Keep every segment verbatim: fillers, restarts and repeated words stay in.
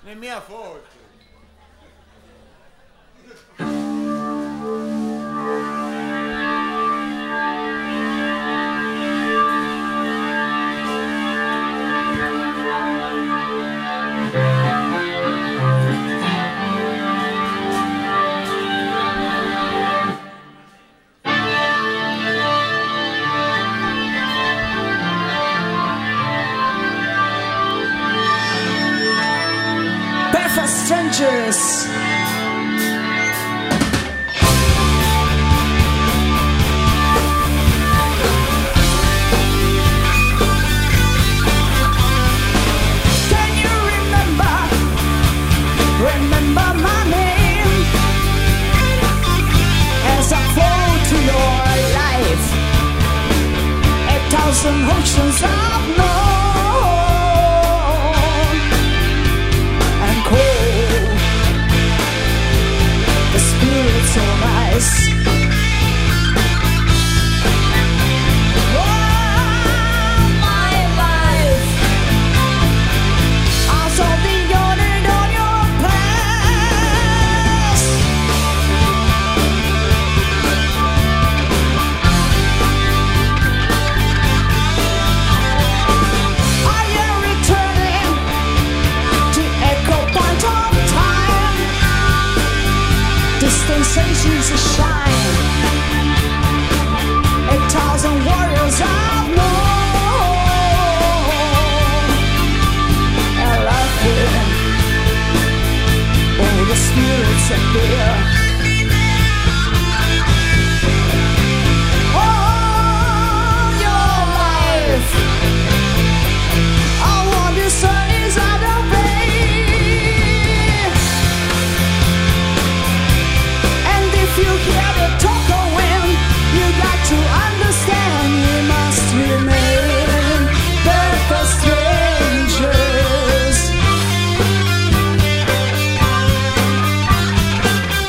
è mia foto. Strangers. Can you remember, remember my name as I fall to your life? A thousand oceans I've known and cold. The spirit's so nice. Oh, my life, I saw the yawning on your past. I am returning to echo point of time. Distant sensations shine. A thousand warriors I've known and laughing. Oh, the spirits are there. Oh, your life, I want you sunnies out of pain. And if you hear the talk of wind, you got to understand we must remain perfect strangers.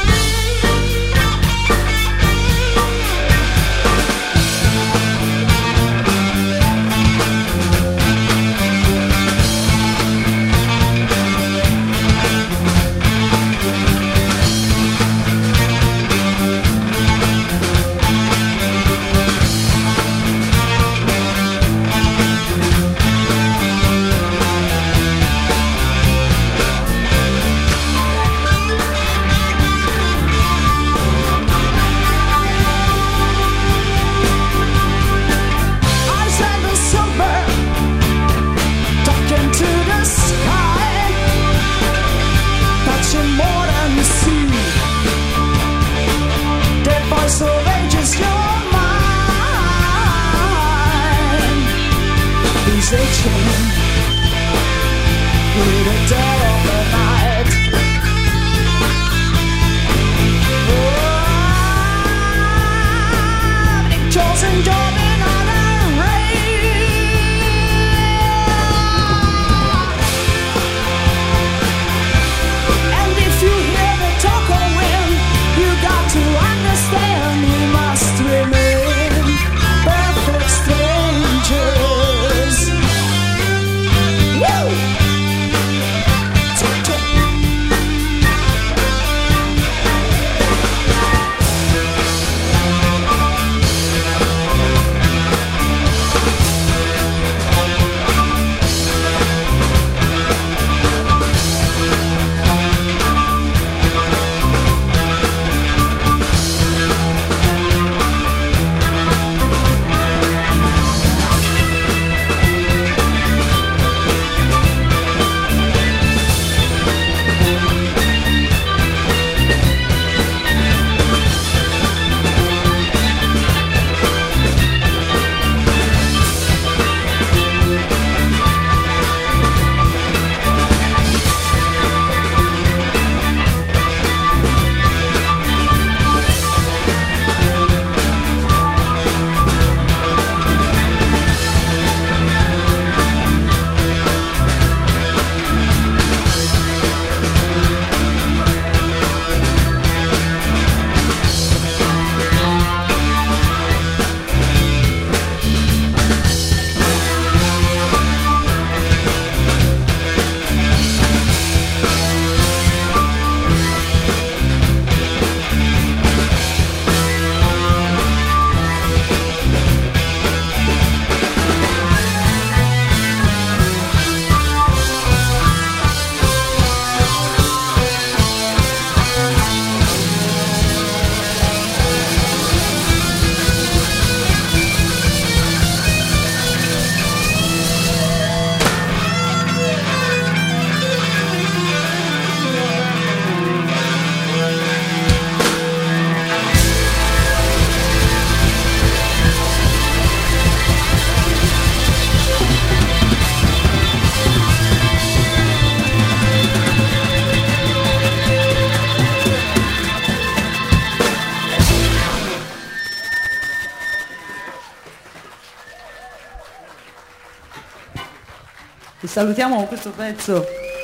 salutiamo con questo pezzo